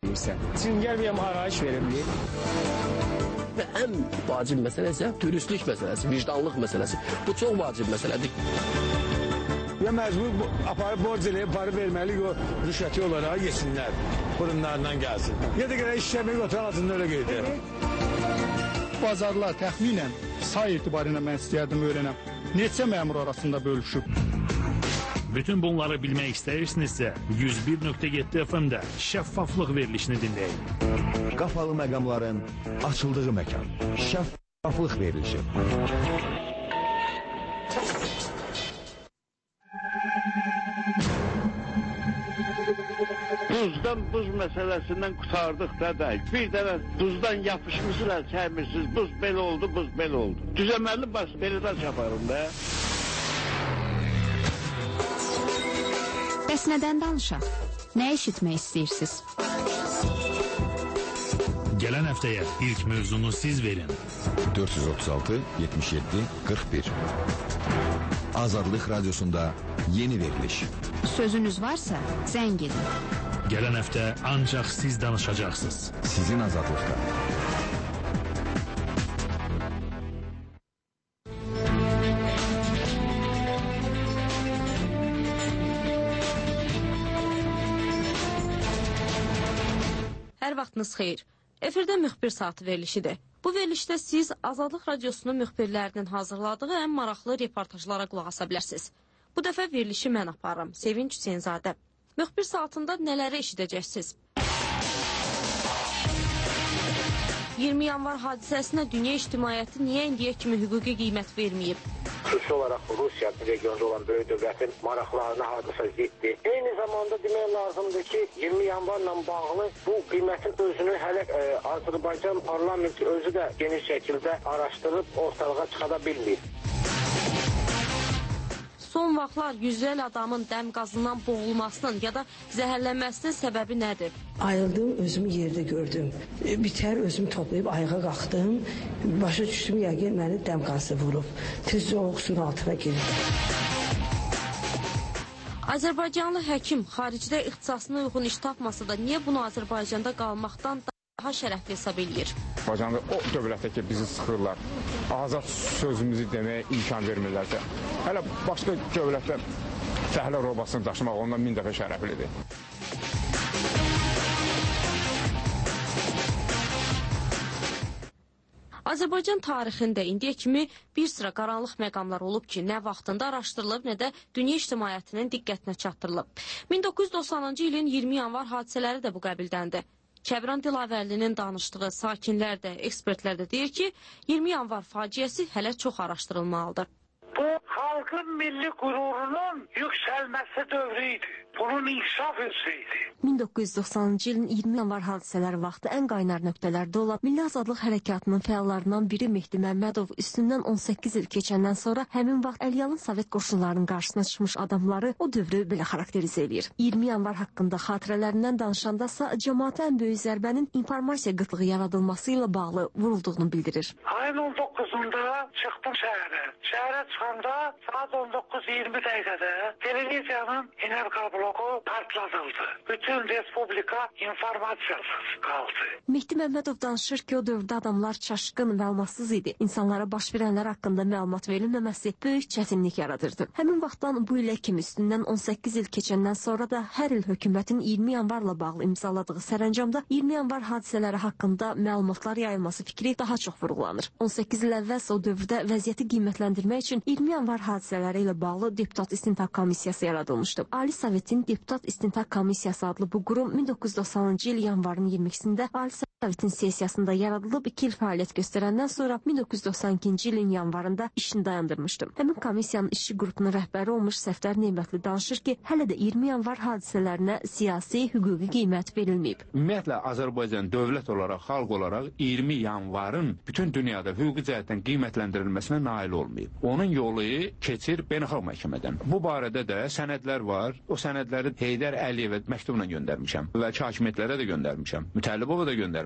verməyibsən. Çingəl bir arayış veribdir. Və ən vacib məsələ isə dürüstlük məsələsi, vicdanlıq məsələsi. Bu çox vacib məsələdir. Ya məcbur aparıb borc eləyib, parı verməliyik o rüşvəti olaraq yesinlər, burunlarından gəlsin. Ya da görə işləmək oturan altında öyle qeydir. Bazarlar təxminən say etibarıyla mən istəyərdim öyrənəm. Neçə məmur arasında bölüşüb? Bütün bunları bilmək istəyirsinizsə 101.7 FM-də şəffaflıq verilişini dinləyin. Qapalı məqamların açıldığı məkan. Şəffaflıq verilişi. Buzdan buz məsələsindən qurtardıq da. Bir dənə buzdan yapışmışsınız, çəymişsiniz. Buz belə oldu, buz belə oldu. Düzəməli baş belədən çaparım da. Bəs nədən danışaq? Nə eşitmək istəyirsiniz? Gələn həftəyə ilk mövzunu siz verin. 436 77 41. Azadlıq Radyosunda yeni veriliş. Sözünüz varsa zəng edin. Gələn həftə ancaq siz danışacaqsınız. Sizin azadlıqda. Hər vaxtınız xeyir. Efirdə müxbir saatı verilişidir. Bu verilişdə siz Azadlıq Radiosunun müxbirlərinin hazırladığı ən maraqlı reportajlara qulaq asa bilərsiniz. Bu dəfə verilişi mən aparıram, Sevinç Hüseynzadə. Müxbir saatında nələri eşidəcəksiniz? 20 yanvar hadisəsinə dünya ictimaiyyəti niyə indiyə kimi hüquqi qiymət verməyib? Xüsusi olaraq Rusiya regionda olan böyük dövlətin maraqlarına hadisə ziddir. Eyni zamanda demək lazımdır ki, 20 yanvarla bağlı bu qiymətin özünü hələ Azərbaycan parlamenti özü də geniş şəkildə araşdırıb ortalığa çıxada bilmir. Son vaxtlar yüzlərlə adamın dəm qazından boğulmasının ya da zəhərlənməsinin səbəbi nədir? Ayıldım, özümü yerdə gördüm. Bitər özümü toplayıb ayağa qalxdım. Başa düşdüm, yəqin məni dəm qazı vurub. Tez soğuq suyun altına girdim. Azərbaycanlı həkim xaricdə ixtisasına uyğun iş tapmasa da niyə bunu Azərbaycanda qalmaqdan daha şərəfli hesab eləyir? Azərbaycanda o dövlətdə ki, bizi sıxırlar, azad sözümüzü deməyə imkan vermirlərsə, hələ başqa dövlətdə fəhlə robasını daşımaq ondan 1000 dəfə şərəflidir. Azərbaycan tarixində indiyə kimi bir sıra qaranlıq məqamlar olub ki, nə vaxtında araşdırılıb, nə də dünya ictimaiyyətinin diqqətinə çatdırılıb. 1990-cı ilin 20 yanvar hadisələri də bu qəbildəndir. Kəbran Dilavərlinin danışdığı sakinlər də, ekspertlər də deyir ki, 20 yanvar faciəsi hələ çox araşdırılmalıdır. Bu xalqın milli qürurunun yüksəlməsi dövrü idi. Bunun inkişaf etsəydi. 1990-cı ilin 20 yanvar hadisələri vaxtı ən qaynar nöqtələrdə olan Milli Azadlıq Hərəkatının fəallarından biri Mehdi Məmmədov üstündən 18 il keçəndən sonra həmin vaxt Əliyalın Sovet qoşunlarının qarşısına çıxmış adamları o dövrü belə xarakterizə edir. 20 yanvar haqqında xatirələrindən danışandasa cəmaata ən böyük zərbənin informasiya qıtlığı yaradılması ilə bağlı vurulduğunu bildirir. Ayın 19-unda çıxdım şəhərə. Şəhərə çıxanda saat 19:20 dəqiqədə televiziyanın enerji bloku partladıldı. Bütün respublika informasiyasız qaldı. Mehdi Məmmədov danışır ki, o dövrdə adamlar çaşqın, məlumatsız idi. İnsanlara baş verənlər haqqında məlumat verilməməsi böyük çətinlik yaradırdı. Həmin vaxtdan bu ilə kimi üstündən 18 il keçəndən sonra da hər il hökumətin 20 yanvarla bağlı imzaladığı sərəncamda 20 yanvar hadisələri haqqında məlumatlar yayılması fikri daha çox vurğulanır. 18 il əvvəl o dövrdə vəziyyəti qiymətləndirmək üçün 20 yanvar hadisələri ilə bağlı Deputat İstintaq Komissiyası yaradılmışdı. Ali Sovetin Deputat İstintaq Komissiyası adlı bu qurum 1990-cı il yanvarın 22-sində Ali Sovetin sessiyasında yaradılıb 2 il fəaliyyət göstərəndən sonra 1992-ci ilin yanvarında işini dayandırmışdı. Həmin komissiyanın işçi qrupunun rəhbəri olmuş Səfdər Nemətli danışır ki, hələ də 20 yanvar hadisələrinə siyasi, hüquqi qiymət verilməyib. Ümumiyyətlə Azərbaycan dövlət olaraq, xalq olaraq 20 yanvarın bütün dünyada hüquqi cəhətdən qiymətləndirilməsinə nail olmayıb. Onun yolu keçir beynəlxalq məhkəmədən. Bu barədə də sənədlər var. O sənədləri Heydər Əliyevə məktubla göndərmişəm və hakimiyyətlərə də göndərmişəm. Mütəllibova da göndərmişəm.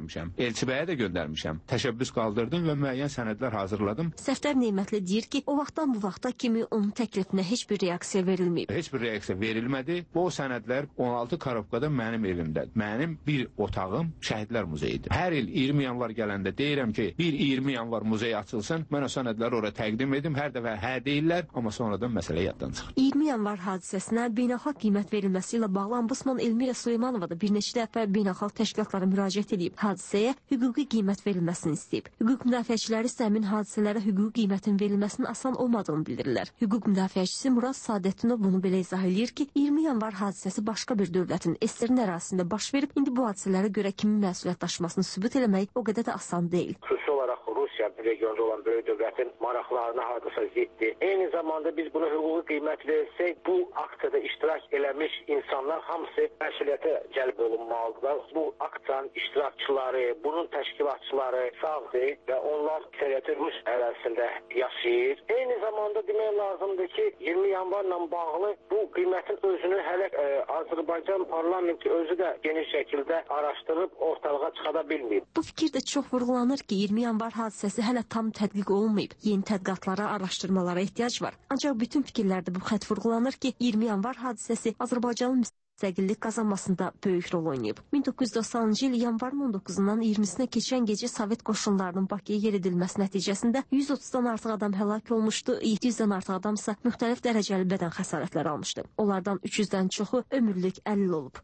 göndərmişəm. Elçibəyə də göndərmişəm. Təşəbbüs qaldırdım və müəyyən sənədlər hazırladım. Səfdər Neymətli deyir ki, o vaxtdan bu vaxta kimi onun təklifinə heç bir reaksiya verilməyib. Heç bir reaksiya verilmədi. Bu sənədlər 16 Karobkada mənim evimdədir. Mənim bir otağım Şəhidlər Muzeyidir. Hər il 20 yanvar gələndə deyirəm ki, bir 20 yanvar muzeyi açılsın. Mən o sənədləri ora təqdim edim. Hər dəfə hə deyirlər, amma sonradan məsələ yaddan çıxır. 20 yanvar hadisəsinə beynəlxalq qiymət verilməsi ilə bağlı Ombudsman Elmira Süleymanova da bir neçə dəfə beynəlxalq təşkilatlara müraciət edib. Hadisəyə hüquqi qiymət verilməsini istəyib. Hüquq müdafiəçiləri isə həmin hadisələrə hüquqi qiymətin verilməsinin asan olmadığını bildirirlər. Hüquq müdafiəçisi Murad Sadətdinov bunu belə izah edir ki, 20 yanvar hadisəsi başqa bir dövlətin SSR ərazisində baş verib, indi bu hadisələrə görə kimin məsuliyyət daşımasını sübut eləmək o qədər də asan deyil. Xüsusi olaraq Rusiya regionda olan böyük dövlətin maraqlarına hardasa ziddir. Eyni zamanda biz buna hüquqi qiymət versək, bu aksiyada iştirak eləmiş insanlar hamısı məsuliyyətə cəlb olunmalıdırlar. Bu aksiyanın iştirakçıları, bunun təşkilatçıları sağdır və onlar əksəriyyəti Rus ərazisində yaşayır. Eyni zamanda demək lazımdır ki, 20 yanvarla bağlı bu qiymətin özünü hələ Azərbaycan parlamenti özü də geniş şəkildə araşdırıb ortalığa çıxada bilməyib. Bu fikir də çox vurğulanır ki, 20 yanvar hadisəsi hələ tam tədqiq olunmayıb. Yeni tədqiqatlara, araşdırmalara ehtiyac var. Ancaq bütün fikirlərdə bu xətt vurğulanır ki, 20 yanvar hadisəsi Azərbaycanın müstəqillik qazanmasında böyük rol oynayıb. 1990-cı il yanvarın 19-dan 20-sinə keçən gecə Sovet qoşunlarının Bakıya yeridilməsi nəticəsində 130-dan artıq adam həlak olmuşdu, 700-dən artıq adamsa müxtəlif dərəcəli bədən xəsarətləri almışdı. Onlardan 300-dən çoxu ömürlük əlil olub.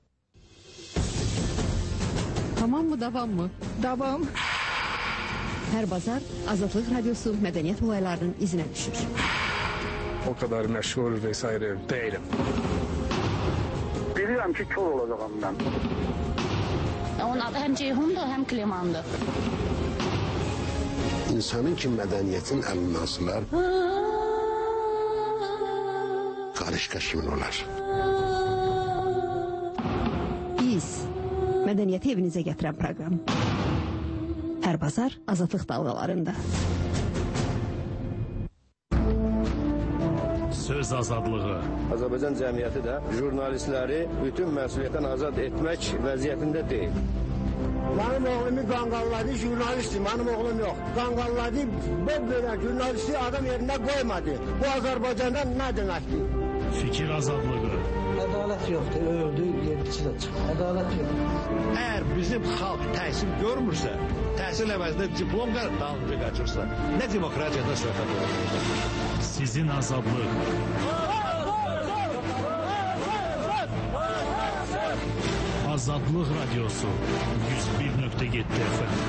Tamam mı, davam mı? Davam. Hər bazar Azadlıq Radyosu mədəniyyət olaylarının izinə düşür. O kadar məşğul vesaire değilim. Bilirəm ki, kör olacağım mən. Onun adı həm Ceyhundur, həm Klimandır. İnsanın ki, mədəniyyətin əlindən asılar, qarışqa kimin olar? Biz, mədəniyyəti evinizə gətirən proqram. Hər bazar Azadlıq dalğalarında. Söz azadlığı. Azərbaycan cəmiyyəti də jurnalistləri bütün məsuliyyətdən azad etmək vəziyyətində deyil. Benim oğlumu qanqalladı, jurnalistdir, benim oğlum yox. Qanqalladı, böyle jurnalisti adam yerine koymadı. Bu Azərbaycanda ne deməkdir? Fikir azadlığı. Ədalət yoxdur, öldü, yedisi də çıxır. Ədalət yoxdur. Əgər bizim xalq təhsil görmürsə, təhsil əvəzində diplom dalınca qaçırsa, nə demokratiyadan söhbət olur? Sizin azadlıq. Azadlıq Radyosu 101.7 FM.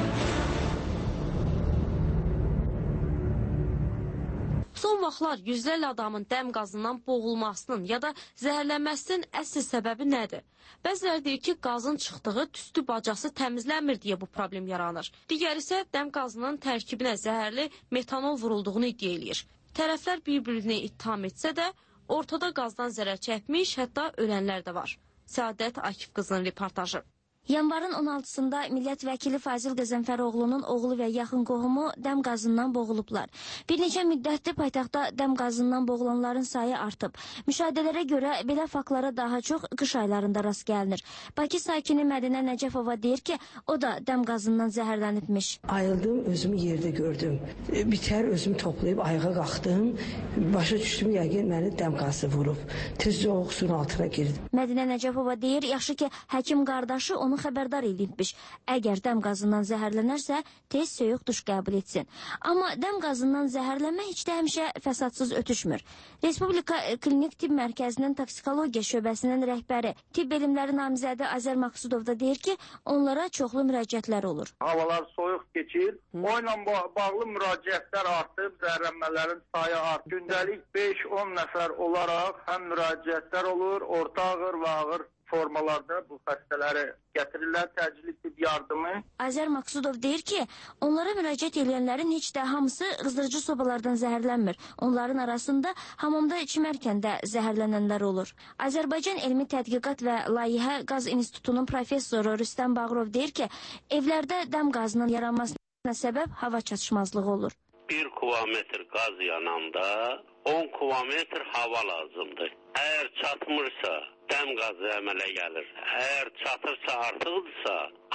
Son vaxtlar yüzlərlə adamın dəm qazından boğulmasının ya da zəhərlənməsinin əsl səbəbi nədir? Bəziləri deyir ki, qazın çıxdığı tüstü bacası təmizlənmir deyə bu problem yaranır. Digər isə dəm qazının tərkibinə zəhərli metanol vurulduğunu iddia eləyir. Tərəflər bir-birini ittiham etsə də, ortada qazdan zərər çəkmiş, hətta ölənlər də var. Səadət Akif qızının reportajı. Yanvarın 16-sında millət vəkili Fazil Qəzənfəroğlu'nun oğlu və yaxın qohumu dəm qazından boğulublar. Bir neçə müddətdir paytaxtda dəm qazından boğulanların sayı artıb. Müşahidələrə görə belə faktlara daha çox qış aylarında rast gəlinir. Bakı sakini Mədinə Nəcəfova deyir ki, o da dəm qazından zəhərlənibmiş. Ayıldım, özümü yerdə gördüm. Bitər özümü toplayıb ayağa qalxdım. Başa düşdüm, yəqin məni dəm qazı vurub. Tez soğuq suyun altına girdim. Mədinə Nəcəfova deyir, yaxşı ki, həkim qardaşı onu xəbərdar edibmiş. Əgər dəm qazından zəhərlənərsə, tez soyuq duş qəbul etsin. Amma dəm qazından zəhərlənmə heç də həmişə fəsadsız ötüşmür. Respublika Klinik Tibb Mərkəzinin Toksikologiya şöbəsinin rəhbəri, tibb elmləri namizədi Azər Maqsudov da deyir ki, onlara çoxlu müraciətlər olur. Havalar soyuq keçir, o ilə bağlı müraciətlər artıb, zəhərlənmələrin sayı artıb. Gündəlik 5-10 nəfər olaraq həm müraciətlər olur, orta ağır və ağır formalarda bu xəstələri gətirirlər, təcili tibb yardımı. Azər Maqsudov deyir ki, onlara müraciət edənlərin heç də hamısı qızdırıcı sobalardan zəhərlənmir. Onların arasında hamamda çimərkən də zəhərlənənlər olur. Azərbaycan Elmi Tədqiqat və Layihə Qaz İnstitutunun professoru Rüstəm Bağırov deyir ki, evlərdə dəm qazının yaranmasına səbəb hava çatışmazlığı olur. 1 kubometr qaz yananda 10 kubometr hava lazımdır. Əgər çatmırsa, dəm qazı əmələ gəlir. Əgər çatırsa, artıqdırsa,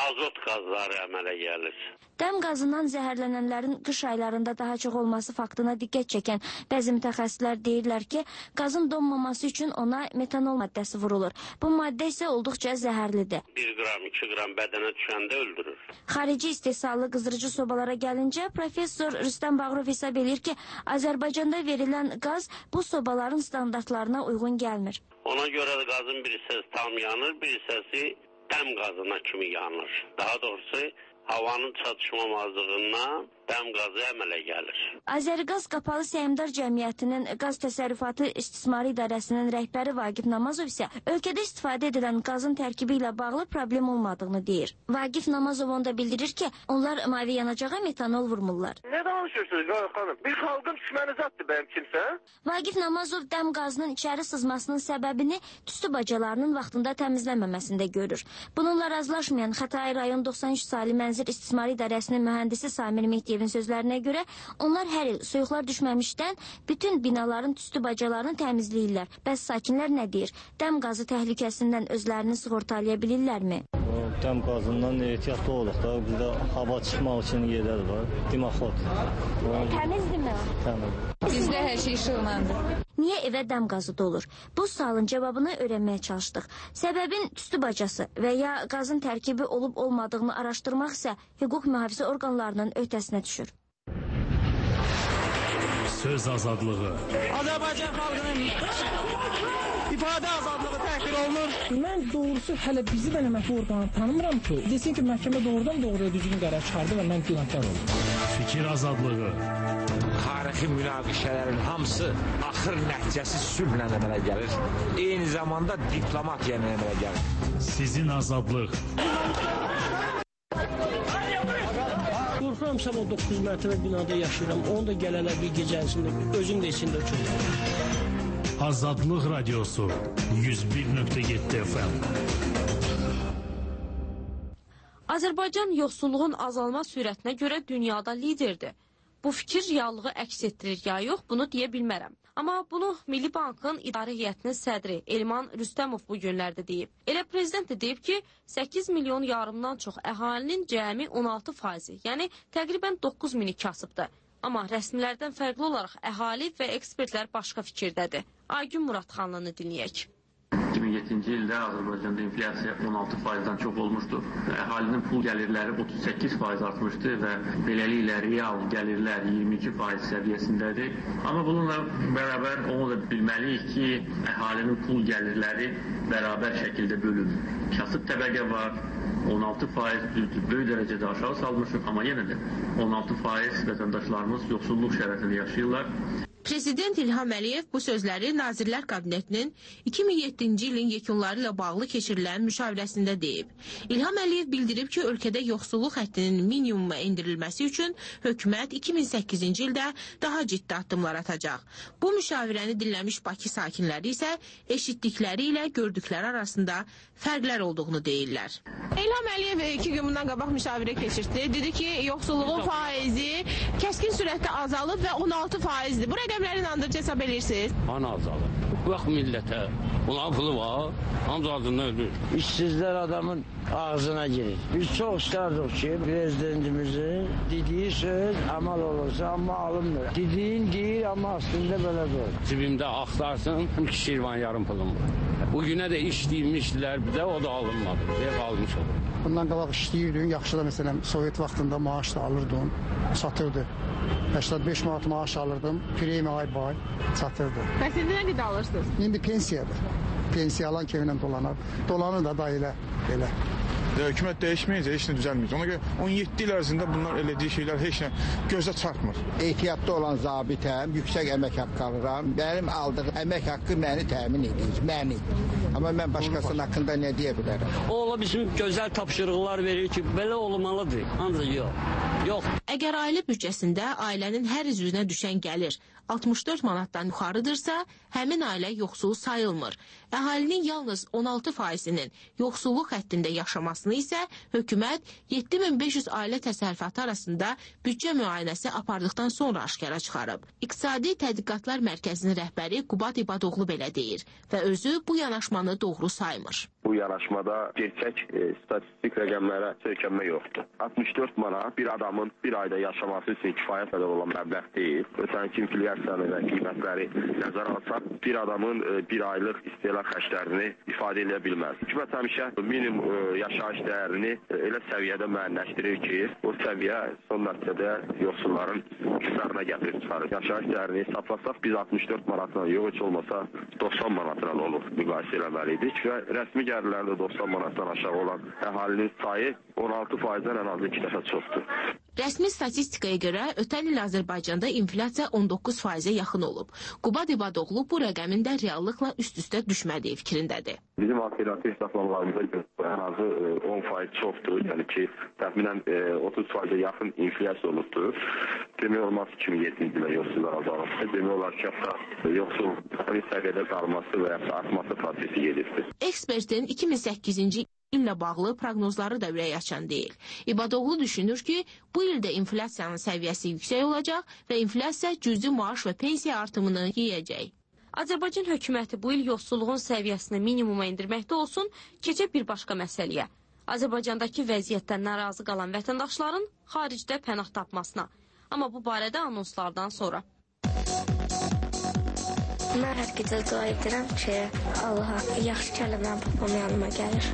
azot qazları əmələ gəlir. Dəm qazından zəhərlənənlərin qış aylarında daha çox olması faktına diqqət çəkən bəzi mütəxəssislər deyirlər ki, qazın donmaması üçün ona metanol maddəsi vurulur. Bu maddə isə olduqca zəhərlidir. 1 qram, 2 qram bədənə düşəndə öldürür. Xarici istehsallı qızdırıcı sobalara gəlincə, professor Rüstəm Bağırov hesab edir ki, Azərbaycanda verilən qaz bu sobaların standartlarına uyğun gəlmir. Ona görə də qazın bir hissəsi tam yanır, bir hissəsi dəm qazına kimi yanır. Daha doğrusu havanın çatışmamazlığından dəm qazı əmələ gəlir. Azəriqaz Qapalı Səhmdar Cəmiyyətinin Qaz Təsərrüfatı İstismarı İdarəsinin rəhbəri Vaqif Namazov isə ölkədə istifadə edilən qazın tərkibi ilə bağlı problem olmadığını deyir. Vaqif Namazov onda bildirir ki, onlar mavi yanacağa metanol vurmurlar. Nə danışırsınız xanım? Bir xalqın düşmənizatdır bəyəm kimsə? Vaqif Namazov dəm qazının içəri sızmasının səbəbini tüstü bacalarının vaxtında təmizlənməməsində görür. Bununla razılaşmayan Xətai rayon 93 saylı Mənzil İstismarı İdarəsinin mühəndisi Samir Mehdiyevin sözlərinə görə onlar hər il soyuqlar düşməmişdən bütün binaların tüstü bacalarını təmizləyirlər. Bəs sakinlər nə deyir? Dəm qazı təhlükəsindən özlərini sığortalaya bilirlərmi? Dəm qazından ehtiyatlı oluq da, bizdə hava çıxmaq üçün yerlər var. Dimaxot. Təmizdirmi? Təmiz. Bizdə hər şey işıqlandır. Niyə evə dəm qazı dolur? Bu sualın cavabını öyrənməyə çalışdıq. Səbəbin tüstü bacası və ya qazın tərkibi olub-olmadığını araşdırmaq isə hüquq mühafizə orqanlarının öhdəsinə düşür. Söz azadlığı. Azərbaycan xalqının ifadə azadlığı təhqir olunur. Mən doğrusu hələ bizi və əmək orqanı tanımıram ki, desin ki, məhkəmə doğrudan doğruya düzgün qərar çıxardı və mən günahkar oldum. Fikir azadlığı. Tarixi münaqişələrin hamısı axır nəticəsi sülhlə əmələ gəlir. Eyni zamanda diplomatiya ilə əmələ gəlir. Sizin azadlıq. Qorxuram sabah 9 mərtəbə binada yaşayıram. Onu da gələlər bir gecəsində, özüm də içində uçurum. Azadlıq Radiosu 101.7 FM. Azərbaycan yoxsulluğun azalma sürətinə görə dünyada liderdir. Bu fikir reallığı əks etdirir ya yox, bunu deyə bilmərəm. Amma bunu Milli Bankın İdarə Heyətinin sədri Elman Rüstəmov bu günlərdə deyib. Elə prezident də deyib ki, 8 milyon yarımdan çox əhalinin cəmi 16%, yəni təqribən 9 mini kasıbdır. Amma rəsmilərdən fərqli olaraq əhali və ekspertlər başqa fikirdədir. Aygün Muradxanlını dinləyək. 2007-ci ildə Azərbaycanda inflyasiya 16%-dan çox olmuşdur. Əhalinin pul gəlirləri 38% artmışdı və beləliklə real gəlirlər 22% səviyyəsindədir. Amma bununla bərabər onu da bilməliyik ki, əhalinin pul gəlirləri bərabər şəkildə bölünür. Kasıb təbəqə var, 16% düzdür, böyük dərəcədə aşağı salmışıq, amma yenə də 16% vətəndaşlarımız yoxsulluq şəraitində yaşayırlar. Prezident İlham Əliyev bu sözləri Nazirlər Kabinetinin 2007-ci ilin yekunları ilə bağlı keçirilən müşavirəsində deyib. İlham Əliyev bildirib ki, ölkədə yoxsulluq həddinin minimuma endirilməsi üçün hökumət 2008-ci ildə daha ciddi addımlar atacaq. Bu müşavirəni dinləmiş Bakı sakinləri isə eşitdikləri ilə gördükləri arasında fərqlər olduğunu deyirlər. İlham Əliyev 2 gün bundan qabaq müşavirə keçirdi. Dedi ki, yoxsulluğun faizi kəskin sürətdə azalıb və 16%-dir. Bu rəqəmləri inandırıcı hesab edirsiniz? Ana azalıb. Bax millətə, buna pulu var, hamısı adından ölür. İşsizlər adamın ağzına girir. Biz çox istərdik ki, prezidentimizin dediyi söz əməl olursa, amma alınmır. Dediyin deyir, amma aslında belə deyil. Cibimdə axtarsın, 2 şirvan yarım pulum var. Bugünə də işləymişdilər, bir də o da alınmadı. Ev almış olur. Bundan qabaq işləyirdin, yaxşı da məsələn, Sovet vaxtında maaş da alırdın, satırdı. 85 manat maaş alırdım, premi ay-bay satırdı. Bəs indi nə qədər alırsınız? İndi pensiyadır. Pensiya alan kemindən dolanar. Dolanır da elə. Hökumət dəyişməyəcək, heç nə düzəlməyəcək. Ona görə 17 il ərzində bunlar elədiyi şeylər heç nə gözə çarpmır. Ehtiyatlı olan zabitəm, yüksək əmək haqqı alıram. Mənim aldığım əmək haqqı məni təmin edir, məni. Amma mən başqasının haqqında nə deyə bilərəm? Ola bizim gözəl tapşırıqlar verir ki, belə olmalıdır. Ancaq yox. Əgər ailə büdcəsində ailənin hər üzvünə düşən gəlir 64 manatdan yuxarıdırsa, həmin ailə yoxsul sayılmır. Əhalinin yalnız 16%-nin yoxsulluq həddində yaşamasını isə hökumət 7500 ailə təsərrüfatı arasında büdcə müayinəsi apardıqdan sonra aşkara çıxarıb. İqtisadi Tədqiqatlar Mərkəzinin rəhbəri Qubad İbadoğlu belə deyir və özü bu yanaşmanı doğru saymır. bu yanaşmada gerçək statistik rəqəmlərə söykənmə yoxdur. 64 manat bir adamın bir ayda yaşaması üçün kifayət qədər olan məbləğ deyil. Ötənki inflyasiyanı və qiymətləri nəzərə alsaq, bir adamın bir aylıq istehlak xərclərini ifadə edə bilməz. Hökumət həmişə minimum yaşayış dəyərini elə səviyyədə müəyyənləşdirir ki, o səviyyə son nəticədə yoxsulların küsarına gətirib çıxarır. Yaşayış dəyərini hesablasaq biz 64 manatla yox, heç olmasa 90 manatla olur müqayisə eləməliydik və rəsmi gəlirlərdə 90 manatdan aşağı olan əhalinin sayı 16%-dən ən azı 2 dəfə çoxdur. Rəsmi statistikaya görə ötən il Azərbaycanda inflyasiya 19%-ə yaxın olub. Qubad İbadoğlu bu rəqəmin də reallıqla üst-üstə düşmədiyi fikrindədir. Bizim alternativ hesablamlarımıza görə ən azı 10% çoxdur. Yəni ki, təxminən 30%-ə yaxın inflyasiya olubdur. Demək olmaz 2007-ci ilə yoxsullar azalması. Demək olar ki, hətta yoxsulların səviyyədə qalması və ya artması prosesi gedirdir. Ekspertin 2008-ci illə bağlı proqnozları da ürək açan deyil. İbadoğlu düşünür ki, bu ildə inflyasiyanın səviyyəsi yüksək olacaq və inflyasiya cüzi maaş və pensiya artımını yeyəcək. Azərbaycan hökuməti bu il yoxsulluğun səviyyəsini minimuma indirməkdə olsun, keçək bir başqa məsələyə. Azərbaycandakı vəziyyətdən narazı qalan vətəndaşların xaricdə pənah tapmasına. Amma bu barədə anonslardan sonra. Mən hər gecə dua edirəm ki, Allah yaxşı kəlmə babam yanıma gəlir.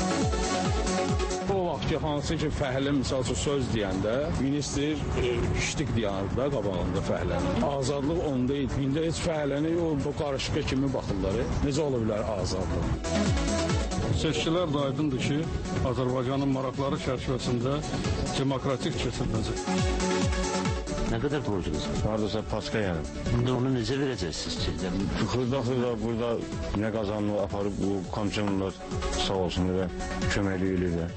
O vaxt ki, hansı ki, fəhlə misal üçün söz deyəndə, ministr işlik deyərdi da qabağında fəhlənin. Azadlıq onda idi. İndi heç fəhləni bu qarışıqa kimi baxırlar. Necə ola bilər azadlıq? Seçkilər də aydındır ki, Azərbaycanın maraqları çərçivəsində demokratik keçiriləcək. Nə qədər borcunuz var? Hardasa paska yəni. İndi onu necə verəcəksiniz ki? Xırda burada nə qazanını aparıb bu komissiyonlar sağ olsun və köməkli eləyirlər.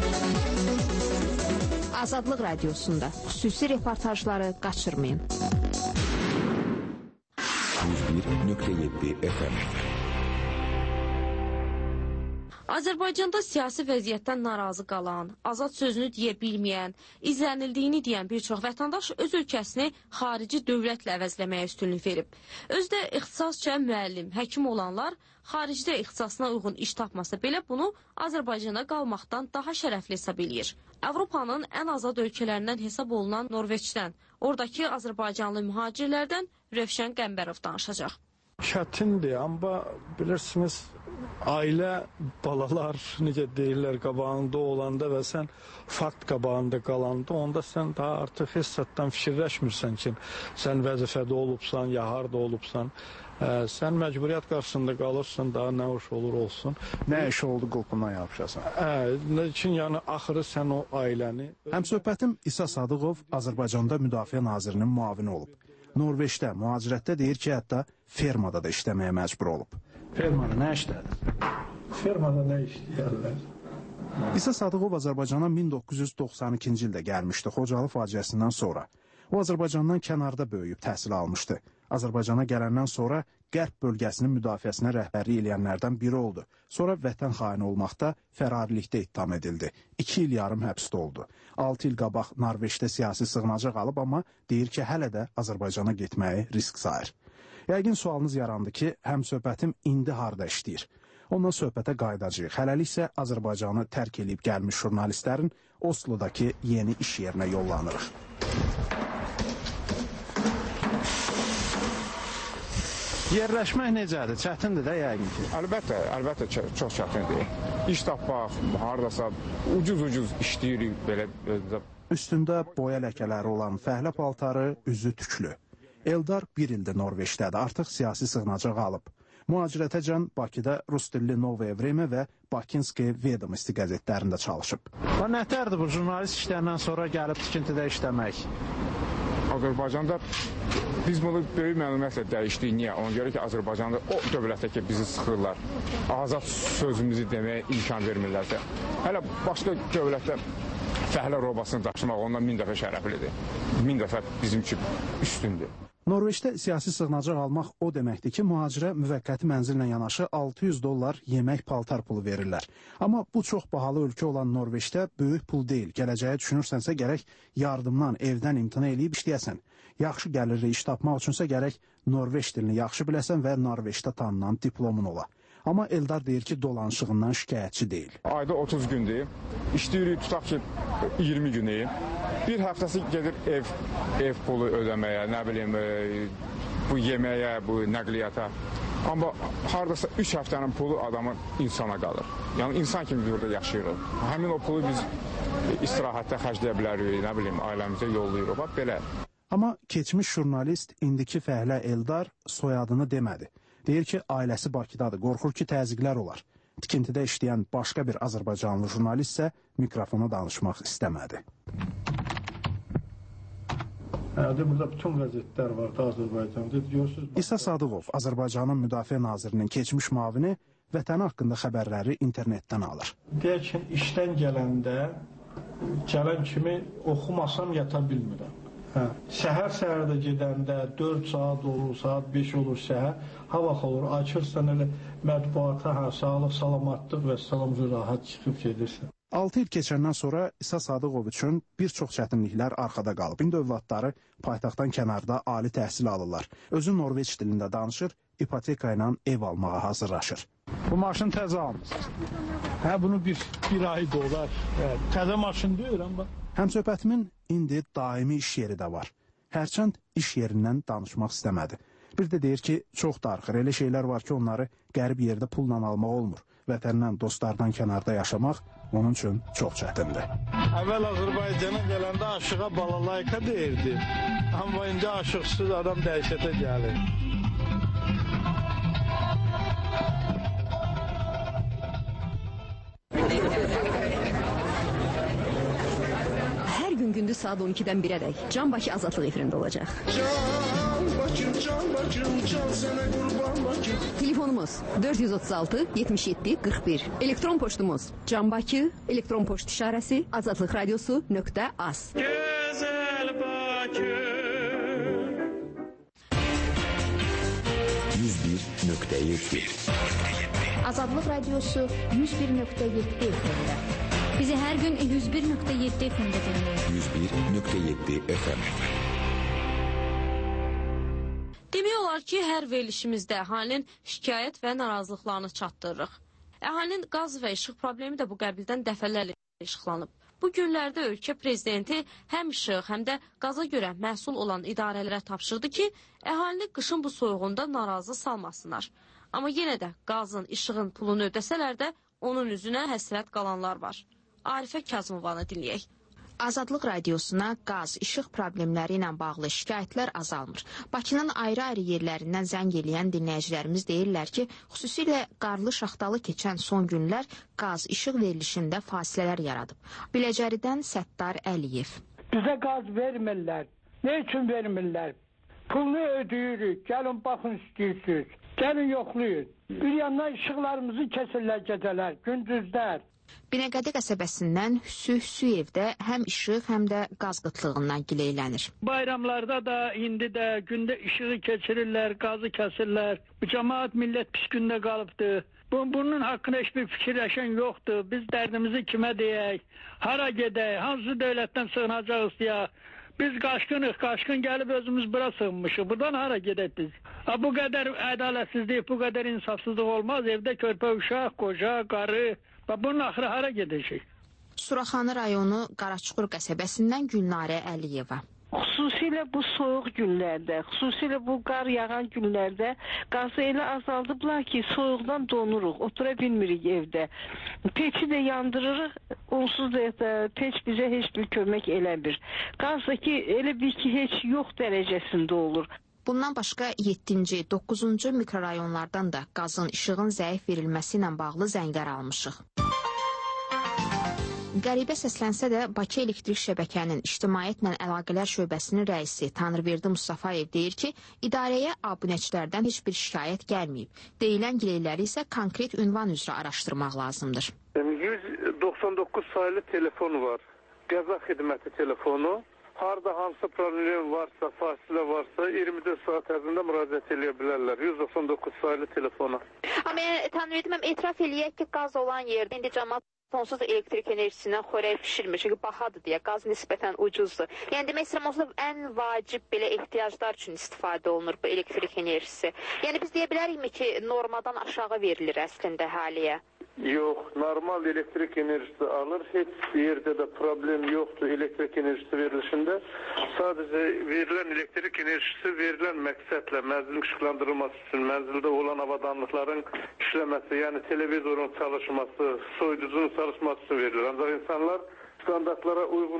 Azadlıq radiosunda xüsusi reportajları qaçırmayın. 101.7 FM. Azərbaycanda siyasi vəziyyətdən narazı qalan, azad sözünü deyə bilməyən, izlənildiyini deyən bir çox vətəndaş öz ölkəsini xarici dövlətlə əvəzləməyə üstünlük verib. Özdə ixtisasca müəllim, həkim olanlar xaricdə ixtisasına uyğun iş tapmasa belə bunu Azərbaycana qalmaqdan daha şərəfli hesab eləyir. Avropanın ən azad ölkələrindən hesab olunan Norveçdən, oradakı Azərbaycanlı mühacirlərdən Rövşən Qəmbərov danışacaq. Çətindir, amma bilirsiniz, ailə, balalar, necə deyirlər, qabağında olanda və sən fakt qabağında qalanda, onda sən daha artıq hissatdan fikirləşmirsən ki, sən vəzifədə olubsan, ya harda olubsan. Sən məcburiyyət qarşısında qalırsan, daha nə iş olur olsun. Nə iş oldu qulpundan yapışasan. Üçün yəni axırı sən o ailəni... Həmsöhbətim İsa Sadıqov Azərbaycanda Müdafiə Nazirinin müavini olub. Norveçdə, mühacirətdə deyir ki, hətta fermada da işləməyə məcbur olub. Fermada nə işlədir? Fermada nə işləyərlər? İsa Sadıqov Azərbaycana 1992-ci ildə gəlmişdi, Xocalı faciəsindən sonra. O, Azərbaycandan kənarda böyüyüb təhsil almışdı. Azərbaycana gələndən sonra Qərb bölgəsinin müdafiəsinə rəhbərlik eləyənlərdən biri oldu. Sonra vətən xaini olmaqda fərarilikdə ittiham edildi. 2 il yarım həbsdə oldu. 6 il qabaq Norveçdə siyasi sığınacaq alıb, amma deyir ki, hələ də Azərbaycana getməyi risk sayır. Yəqin sualınız yarandı ki, həmsöhbətim indi harda işləyir? Ondan söhbətə qaydacağıq. Hələlik isə Azərbaycanı tərk edib gəlmiş jurnalistlərin Oslodakı yeni iş yerinə yollanırıq. Yerləşmək necədir? Çətindir də yəqin ki. Əlbəttə çox çətindir. İş tapmaq, haradasa ucuz işləyirik belə. Üstündə boya ləkələri olan fəhlə paltarı, üzü tüklü. Eldar 1 ildir Norveçdədir, artıq siyasi sığınacaq alıb. Mühacirətəcən Bakıda Rustilli Novaya Vremya və Bakinski Vedomosti qəzetlərində çalışıb. Nətərdir bu jurnalist işlərindən sonra gəlib tikintidə işləmək? Azərbaycanda biz bunu böyük məlumiyyətlə dəyişdik. Niyə? Ona görə ki, Azərbaycanda o dövlətdə ki, bizi sıxırlar. Azad sözümüzü deməyə imkan vermirlərsə. Hələ başqa dövlətdə fəhlə robasını daşımaq ondan 1000 dəfə şərəflidir. 1000 dəfə bizim üçün üstündür. Norveçdə siyasi sığınacaq almaq o deməkdir ki, mühacirə müvəqqəti mənzillə yanaşı $600 yemək paltar pulu verirlər. Amma bu çox bahalı ölkə olan Norveçdə böyük pul deyil. Gələcəyə düşünürsənsə gərək yardımdan, evdən imtina eləyib işləyəsən. Yaxşı gəlirli iş tapmaq üçünsə gərək Norveç dilini yaxşı biləsən və Norveçdə tanınan diplomun ola. Amma Eldar deyir ki, dolanışığından şikayətçi deyil. Ayda 30 gündür. İşləyirik, tutaq ki 20 günü. Bir həftəsi gedir ev pulu ödəməyə, nə bilim, bu yeməyə, bu nəqliyyata. Amma hardasa 3 həftənin pulu adamın insana qalır. Yəni insan kimi biz burada yaşayırıq. Həmin o pulu biz istirahətdə xərcləyə bilərik, nə bilim, ailəmizə yollayırıq. Bax belə. Amma keçmiş jurnalist, indiki fəhlə Eldar soyadını demədi. Deyir ki, ailəsi Bakıdadır, qorxur ki, təzyiqlər olar. Tikintidə işləyən başqa bir Azərbaycanlı jurnalist isə mikrofona danışmaq istəmədi. Burada bütün qəzetlər var da Azərbaycanda. İsa Sadıqov, Azərbaycanın Müdafiə Nazirinin keçmiş müavini, vətəni haqqında xəbərləri internetdən alır. Deyək ki, işdən gələndə, gələn kimi oxumasam yata bilmirəm. Səhər-səhərdə gedəndə 4 saat olur, saat 5 olur səhər, ha vaxt olur, açırsan elə mətbuata, sağlıq, salamatlıq və salam rahat çıxıb gedirsən. 6 il keçəndən sonra İsa Sadıqov üçün bir çox çətinliklər arxada qalıb. İndi övladları paytaxtdan kənarda ali təhsil alırlar. Özü Norveç dilində danışır, ipoteka ilə ev almağa hazırlaşır. Bu maşın təzə almışsınız. Bunu bir ay dolar. Təzə maşın deyir, amma. Həmsöhbətimin indi daimi iş yeri də var. Hərçənd iş yerindən danışmaq istəmədi. Bir də deyir ki, çox darıxır. Elə şeylər var ki, onları qərib yerdə pulla almaq olmur. Vətəndən, dostlardan kənarda yaşamaq onun üçün çox çətindir. Əvvəl Azərbaycana gələndə aşığa balalayka deyirdi. Amma indi aşıqsız adam dəhşətə gəlir. Hər gün gündüz saat 12-dən 1-ədək Can Bakı Azadlıq efirində olacaq. Can Bakım, can sənə qurban Bakım. Telefonumuz 436 77 41. Elektron poçtumuz canbaki, elektron poçt işarəsi azadlıqradiosu.az. Gözəl Bakı. 101.7 Azadlıq Radiosu 101.7 FM-də. Bizi hər gün 101.7 FM-də dinləyin. 101.7 FM. Demək olar ki, hər verilişimizdə əhalinin şikayət və narazılıqlarını çatdırırıq. Əhalinin qaz və işıq problemi də bu qəbildən dəfələrlə işıqlanıb. Bu günlərdə ölkə prezidenti həm işıq, həm də qaza görə məhsul olan idarələrə tapşırdı ki, əhalini qışın bu soyuğunda narazı salmasınlar. Amma yenə də qazın, işığın pulunu ödəsələr də onun üzünə həsrət qalanlar var. Arifə Kazımovanı dinləyək. Azadlıq Radiosuna qaz, işıq problemləri ilə bağlı şikayətlər azalmır. Bakının ayrı-ayrı yerlərindən zəng eləyən dinləyicilərimiz deyirlər ki, xüsusilə qarlı şaxtalı keçən son günlər qaz, işıq verilişində fasilələr yaradıb. Biləcəridən Səttar Əliyev. Bizə qaz vermirlər. Ne üçün vermirlər? Pulunu ödəyirik. Gəlin baxın istəyirsiniz. Gəlin yoxlayın. Bir yandan işıqlarımızı kəsirlər gecələr, gündüzlər. Binəqədi qəsəbəsindən Hüsü Hüsüyevdə həm işıq, həm də qaz qıtlığından gileylənir. Bayramlarda da, indi də gündə işığı keçirirlər, qazı kəsirlər. Bu cəmaat millət pis gündə qalıbdı. Bunun haqqında heç bir fikirləşən yoxdur. Biz dərdimizi kimə deyək, hara gedək, hansı dövlətdən sığınacağız deyə. Biz qaşqın gəlib özümüz bura sığınmışıq. Buradan hara gedək biz? Bu qədər ədalətsizlik, bu qədər insafsızlıq olmaz. Evdə körpə uşaq, qoca, qarı. Bunun axırı hara gedəcək? Suraxanı rayonu Qaraçuxur qəsəbəsindən Gülnarə Əliyeva. Xüsusilə bu soyuq günlərdə, xüsusilə bu qar yağan günlərdə qazı elə azaldıblar ki, soyuqdan donuruq, otura bilmirik evdə. Peçi də yandırırıq, onsuz da peç bizə heç bir kömək eləmir. Qaz da ki, elə bir ki, heç yox dərəcəsində olur. Bundan başqa 7-ci, 9-cu mikrorayonlardan da qazın, işığın zəif verilməsi ilə bağlı zənglər almışıq. Qəribə səslənsə də Bakı Elektrik Şəbəkənin İctimaiyyətlə Əlaqələr Şöbəsinin rəisi Tanrıverdi Mustafayev deyir ki, idarəyə abunəçilərdən heç bir şikayət gəlməyib. Deyilən gileyləri isə konkret ünvan üzrə araşdırmaq lazımdır. 199 sayılı telefonu var. Qəza xidməti telefonu. Harada hansı problem varsa, fasilə varsa 24 saat ərzində müraciət edə bilərlər. 199 sayılı telefona. Amma Tanrıverdi, mən etiraf eləyək ki, qaz olan yerdə indi cəmaət sonsuz elektrik enerjisindən xörək pişirmir. Çünki bahadır deyə, qaz nisbətən ucuzdur. Yəni demək istəyirəm, onsuz da ən vacib belə ehtiyaclar üçün istifadə olunur bu elektrik enerjisi. Yəni biz deyə bilərikmi ki, normadan aşağı verilir əslində əhaliyə? Yox, normal elektrik enerjisi alır. Heç yerdə də problem yoxdur elektrik enerjisi verilişində. Sadəcə verilən elektrik enerjisi verilən məqsədlə mənzilin işıqlandırılması üçün, mənzildə olan avadanlıqların işləməsi, yəni televizorun çalışması, soyuducunun çalışması üçün verilir. Ancaq insanlar standartlara uyğun